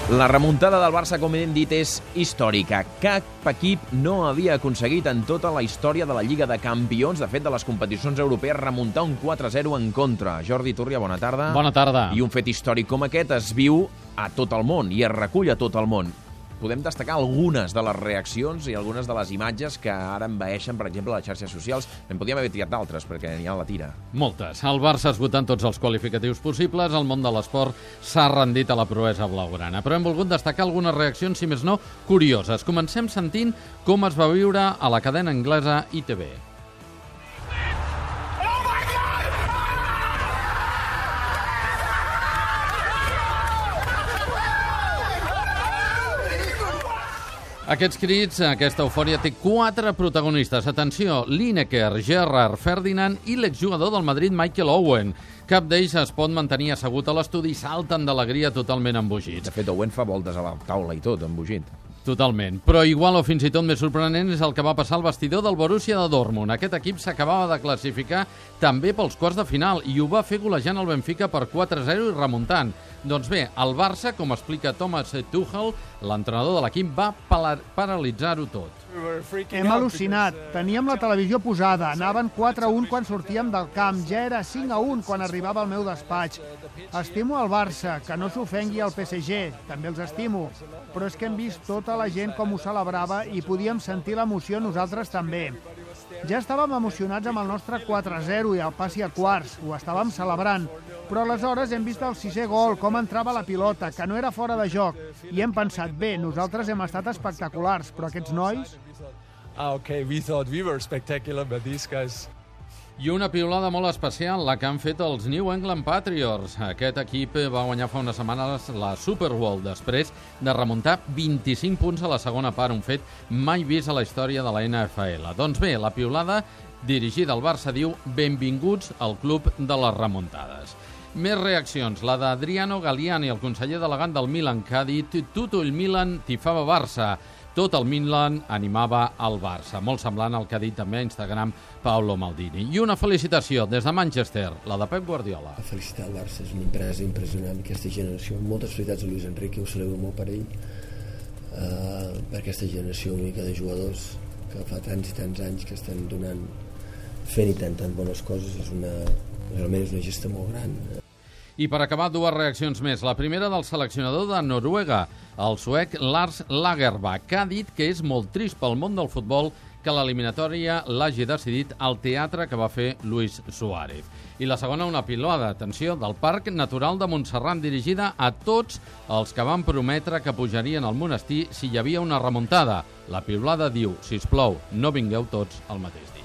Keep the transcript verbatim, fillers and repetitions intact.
La remuntada del Barça, com hem dit, és històrica. Cap equip no havia aconseguit en tota la història de la Lliga de Campions, de fet, de les competicions europees, remuntar un quatre a zero en contra. Jordi Turria, bona tarda. Bona tarda. I un fet històric com aquest es viu a tot el món i es recull a tot el món. Podem destacar algunes de les reaccions i algunes de les imatges que ara envaeixen, per exemple, les xarxes socials. En podíem haver triat d'altres, perquè n'hi ha la tira. Moltes. El Barça esgotant tots els qualificatius possibles, el món de l'esport s'ha rendit a la proesa blaugrana. Però hem volgut destacar algunes reaccions, si més no, curioses. Comencem sentint com es va viure a la cadena anglesa I T V. Aquests crits, aquesta eufòria, té quatre protagonistes. Atenció, Lineker, Gerrard, Ferdinand i l'exjugador del Madrid, Michael Owen. Cap d'ells es pot mantenir assegut a l'estudi i salten d'alegria totalment embogits. De fet, Owen fa voltes a la taula i tot, embogit. Totalment. Però igual o fins i tot més sorprenent és el que va passar al vestidor del Borussia de Dortmund. Aquest equip s'acabava de classificar també pels quarts de final i ho va fer golejant el Benfica per quatre a zero i remuntant. Doncs bé, el Barça, com explica Thomas Tuchel, l'entrenador de l'equip, va paralitzar-ho tot. Hem al·lucinat. Teníem la televisió posada. Anaven quatre a un quan sortíem del camp. Ja era cinc a un quan arribava al meu despatx. Estimo el Barça, que no s'ofengui el P S G. També els estimo. Però és que hem vist tota la gent com ho celebrava i podíem sentir l'emoció nosaltres també. Ja estàvem emocionats amb el nostre quatre a zero i el passi a quarts. Ho estàvem celebrant. Però aleshores hem vist el sisè gol, com entrava la pilota, que no era fora de joc. I hem pensat, bé, nosaltres hem estat espectaculars, però aquests nois... Ah, okay, we thought we were spectacular, but these guys... I una piulada molt especial, la que han fet els New England Patriots. Aquest equip va guanyar fa unes setmanes la Super Bowl després de remuntar vint-i-cinc punts a la segona part, un fet mai vist a la història de la N F L. Doncs bé, la piulada dirigida al Barça diu benvinguts al club de les remuntades. Més reaccions, la d'Adriano Galliani, el conseller delegat del Milan, que ha dit tutto il Milan tifava Barça. Tot el Milan animava el Barça. Molt semblant al que ha dit també a Instagram Paolo Maldini. I una felicitació des de Manchester, la de Pep Guardiola. Felicitar el Barça, és una empresa impressionant, aquesta generació. Moltes felicitats a Luis Enrique, ho celebro molt per ell, uh, per aquesta generació única de jugadors que fa tants i tants anys que estan donant, fent i tant, tant bones coses. És una, realment és una gesta molt gran. I per acabar, dues reaccions més. La primera del seleccionador de Noruega, el suec Lars Lagerbäck, que ha dit que és molt trist pel món del futbol que l'eliminatòria l'hagi decidit al teatre que va fer Luis Suárez. I la segona, una piulada, atenció, del Parc Natural de Montserrat, dirigida a tots els que van prometre que pujarien al monestir si hi havia una remuntada. La piulada diu, sisplau, no vingueu tots al mateix dia.